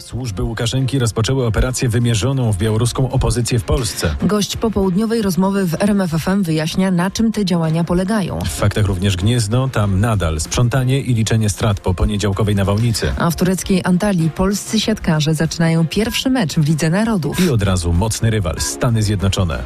Służby Łukaszenki rozpoczęły operację wymierzoną w białoruską opozycję w Polsce. Gość popołudniowej rozmowy w RMF FM wyjaśnia, na czym te działania polegają. W faktach również Gniezno, tam nadal sprzątanie i liczenie strat po poniedziałkowej nawałnicy. A w tureckiej Antalii polscy siatkarze zaczynają pierwszy mecz w Lidze Narodów. I od razu mocny rywal, Stany Zjednoczone.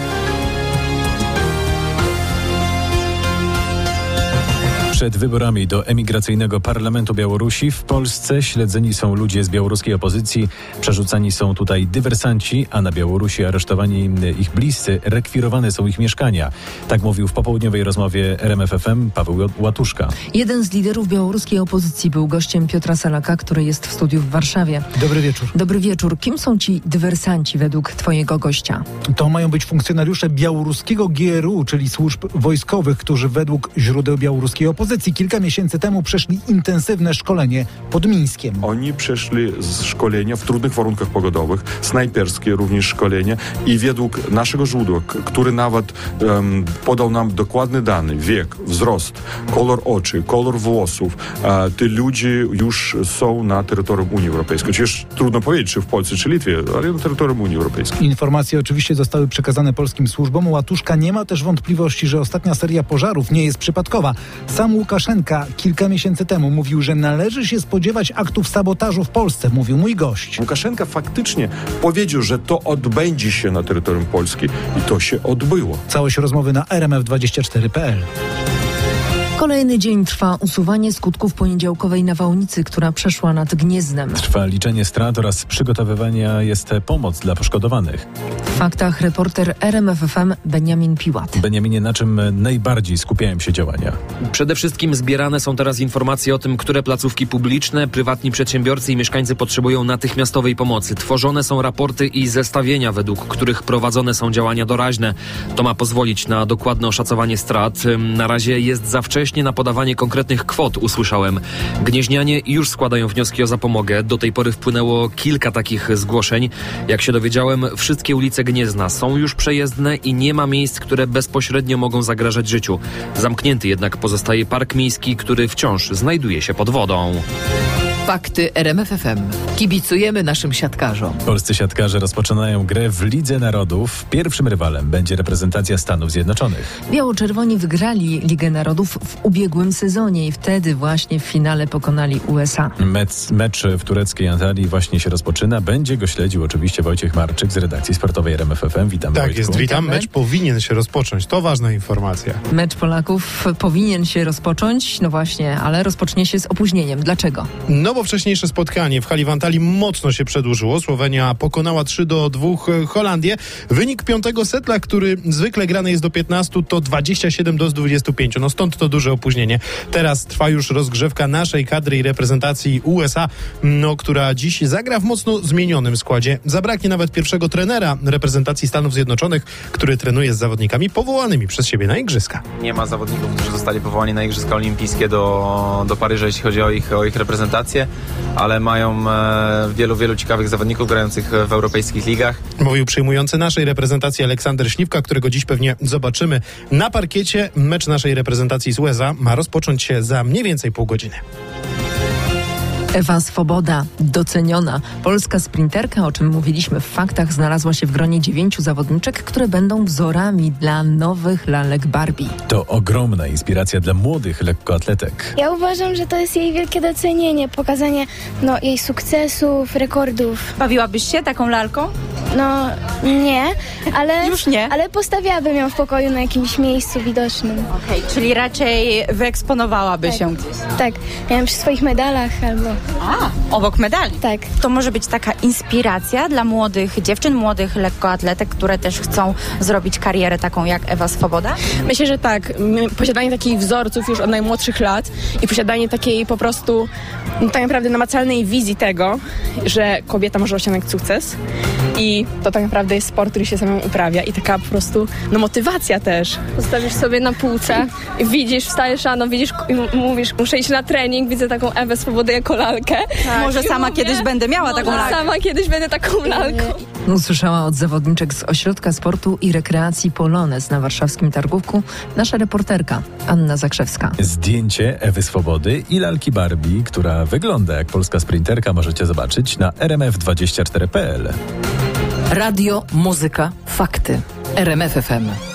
Przed wyborami do emigracyjnego parlamentu Białorusi w Polsce śledzeni są ludzie z białoruskiej opozycji, przerzucani są tutaj dywersanci, a na Białorusi aresztowani ich bliscy, rekwirowane są ich mieszkania. Tak mówił w popołudniowej rozmowie RMF FM Paweł Łatuszka. Jeden z liderów białoruskiej opozycji był gościem Piotra Salaka, który jest w studiu w Warszawie. Dobry wieczór. Dobry wieczór. Kim są ci dywersanci według twojego gościa? To mają być funkcjonariusze białoruskiego GRU, czyli służb wojskowych, którzy według źródeł białoruskiej opozycji kilka miesięcy temu przeszli intensywne szkolenie pod Mińskiem. Oni przeszli z szkolenia w trudnych warunkach pogodowych, snajperskie również szkolenie i według naszego źródła, który nawet podał nam dokładne dane, wiek, wzrost, kolor oczu, kolor włosów, te ludzie już są na terytorium Unii Europejskiej. Chociaż trudno powiedzieć, czy w Polsce, czy Litwie, ale na terytorium Unii Europejskiej. Informacje oczywiście zostały przekazane polskim służbom. Łatuszka nie ma też wątpliwości, że ostatnia seria pożarów nie jest przypadkowa. Sam Łukaszenka kilka miesięcy temu mówił, że należy się spodziewać aktów sabotażu w Polsce, mówił mój gość. Łukaszenka faktycznie powiedział, że to odbędzie się na terytorium Polski i to się odbyło. Całość rozmowy na rmf24.pl. Kolejny dzień trwa usuwanie skutków poniedziałkowej nawałnicy, która przeszła nad Gniezdnem. Trwa liczenie strat oraz przygotowywania jest pomoc dla poszkodowanych. W faktach reporter RMF FM Beniamin Piłat. Beniaminie, na czym najbardziej skupiają się działania? Przede wszystkim zbierane są teraz informacje o tym, które placówki publiczne, prywatni przedsiębiorcy i mieszkańcy potrzebują natychmiastowej pomocy. Tworzone są raporty i zestawienia, według których prowadzone są działania doraźne. To ma pozwolić na dokładne oszacowanie strat. Na razie jest za wcześnie na podawanie konkretnych kwot, usłyszałem. Gnieźnianie już składają wnioski o zapomogę. Do tej pory wpłynęło kilka takich zgłoszeń. Jak się dowiedziałem, wszystkie ulice Gniezna są już przejezdne i nie ma miejsc, które bezpośrednio mogą zagrażać życiu. Zamknięty jednak pozostaje park miejski, który wciąż znajduje się pod wodą. Fakty RMF FM. Kibicujemy naszym siatkarzom. Polscy siatkarze rozpoczynają grę w Lidze Narodów. Pierwszym rywalem będzie reprezentacja Stanów Zjednoczonych. Biało-czerwoni wygrali Ligę Narodów w ubiegłym sezonie i wtedy właśnie w finale pokonali USA. Mecz w tureckiej Antalii właśnie się rozpoczyna. Będzie go śledził oczywiście Wojciech Marczyk z redakcji sportowej RMF FM. Witam, Tak Wojtku. jest, witam. Mecz powinien się rozpocząć. To ważna informacja. Mecz Polaków powinien się rozpocząć, no właśnie, ale rozpocznie się z opóźnieniem. Dlaczego? No bo wcześniejsze spotkanie w hali w Antalii mocno się przedłużyło. Słowenia pokonała 3-2 Holandię. Wynik piątego setla, który zwykle grany jest do 15, to 27-25. No stąd to duże opóźnienie. Teraz trwa już rozgrzewka naszej kadry i reprezentacji USA, która dziś zagra w mocno zmienionym składzie. Zabraknie nawet pierwszego trenera reprezentacji Stanów Zjednoczonych, który trenuje z zawodnikami powołanymi przez siebie na igrzyska. Nie ma zawodników, którzy zostali powołani na Igrzyska Olimpijskie do Paryża, jeśli chodzi o ich reprezentację, ale mają wielu ciekawych zawodników grających w europejskich ligach. Mówił przyjmujący naszej reprezentacji Aleksander Śliwka, którego dziś pewnie zobaczymy na parkiecie. Mecz naszej reprezentacji z USA ma rozpocząć się za mniej więcej pół godziny. Ewa Swoboda, doceniona. Polska sprinterka, o czym mówiliśmy w faktach, znalazła się w gronie 9 zawodniczek, które będą wzorami dla nowych lalek Barbie. To ogromna inspiracja dla młodych lekkoatletek. Ja uważam, że to jest jej wielkie docenienie, pokazanie jej sukcesów, rekordów. Bawiłabyś się taką lalką? No nie, ale już nie. Ale postawiłabym ją w pokoju na jakimś miejscu widocznym. Okej, czyli raczej wyeksponowałaby się gdzieś. Tak, miałam przy swoich medalach albo... Obok medali? Tak. To może być taka inspiracja dla młodych dziewczyn, młodych lekkoatletek, które też chcą zrobić karierę taką jak Ewa Swoboda? Myślę, że tak. Posiadanie takich wzorców już od najmłodszych lat i posiadanie takiej po prostu tak naprawdę namacalnej wizji tego, że kobieta może osiągnąć sukces i hobby, to tak naprawdę jest sport, który się samemu uprawia i taka po prostu motywacja też. Postawisz sobie na półce i widzisz, wstajesz rano, widzisz i mówisz, muszę iść na trening, widzę taką Ewę Swobodę jako lalkę. Tak. Może sama kiedyś będę miała taką lalkę. Sama kiedyś będę taką lalką. Usłyszała od zawodniczek z Ośrodka Sportu i Rekreacji Polones na warszawskim Targówku nasza reporterka Anna Zakrzewska. Zdjęcie Ewy Swobody i lalki Barbie, która wygląda jak polska sprinterka, możecie zobaczyć na rmf24.pl. Radio, muzyka, fakty. RMF FM.